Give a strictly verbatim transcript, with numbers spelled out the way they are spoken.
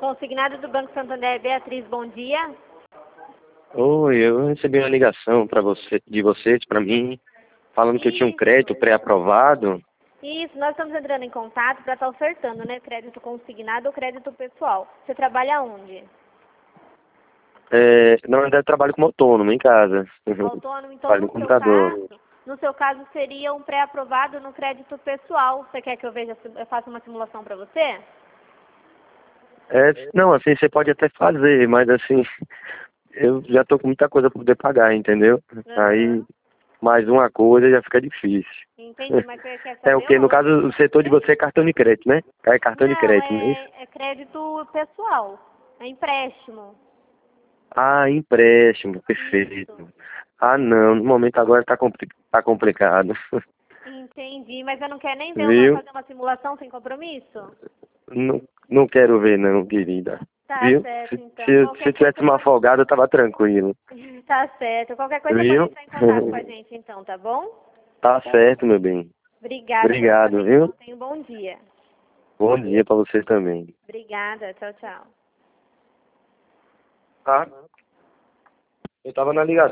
Consignado do Banco Santander, Beatriz, bom dia. Oi, eu recebi uma ligação para você, de vocês para mim, falando que eu tinha um Isso, crédito pré-aprovado. isso, nós estamos entrando em contato para estar ofertando, né? Crédito consignado ou crédito pessoal. Você trabalha onde? É, na verdade, eu trabalho como autônomo em casa. Autônomo, então Trabalho no no seu computador. caso, no seu caso seria um pré-aprovado no crédito pessoal. Você quer que eu veja, eu faça uma simulação para você? É, não, assim, você pode até fazer, mas assim, eu já tô com muita coisa para poder pagar, entendeu? Aí, Aham. mais uma coisa já fica difícil. Entendi, mas você quer É o saber que? No caso, onde? o setor de você é cartão de crédito, né? É cartão de Não, crédito, não é isso? é, é crédito pessoal. É empréstimo. Ah, empréstimo, Isso. perfeito. Ah, não, no momento agora tá, compli tá complicado. Entendi, mas eu não quero nem ver uma, Viu? fazer uma simulação sem compromisso? Não, não quero ver não, querida. Tá Viu? certo, Se, então. se, Qualquer se coisa tivesse você uma pode... folgada, eu tava tranquilo. Tá certo. Qualquer coisa pode Viu? entrar em contato com a gente, então, tá bom? Tá certo, meu bem. Obrigada pela sua Obrigado, viu? atenção. Tenha um bom dia. Bom dia pra você também. Obrigada. Tchau, tchau. Tá? Eu tava na ligação.